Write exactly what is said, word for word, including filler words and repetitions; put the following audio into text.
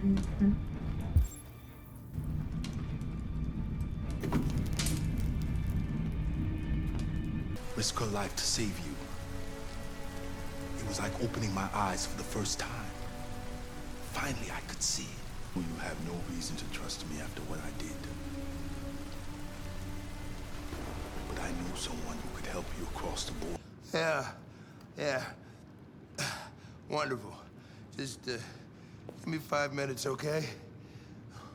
Risk her life to save you. It was like opening my eyes for the first time. Finally, I could see. You have no reason to trust me after what I did. But I know someone who could help you across the board. Yeah, yeah. Wonderful. Just uh, give me five minutes, okay?